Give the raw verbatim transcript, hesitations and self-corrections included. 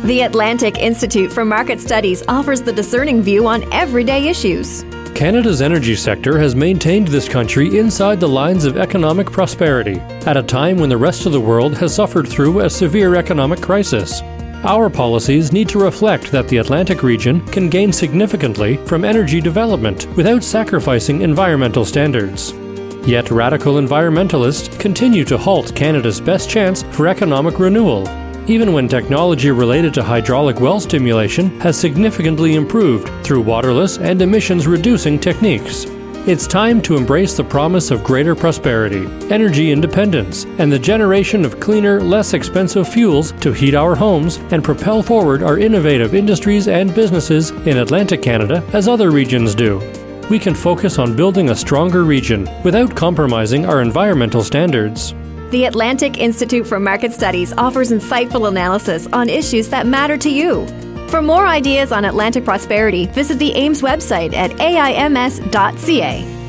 The Atlantic Institute for Market Studies offers the discerning view on everyday issues. Canada's energy sector has maintained this country inside the lines of economic prosperity at a time when the rest of the world has suffered through a severe economic crisis. Our policies need to reflect that the Atlantic region can gain significantly from energy development without sacrificing environmental standards. Yet radical environmentalists continue to halt Canada's best chance for economic renewal, even when technology related to hydraulic well stimulation has significantly improved through waterless and emissions-reducing techniques. It's time to embrace the promise of greater prosperity, energy independence, and the generation of cleaner, less expensive fuels to heat our homes and propel forward our innovative industries and businesses in Atlantic Canada as other regions do. We can focus on building a stronger region without compromising our environmental standards. The Atlantic Institute for Market Studies offers insightful analysis on issues that matter to you. For more ideas on Atlantic prosperity, visit the A I M S website at A I M S dot C A.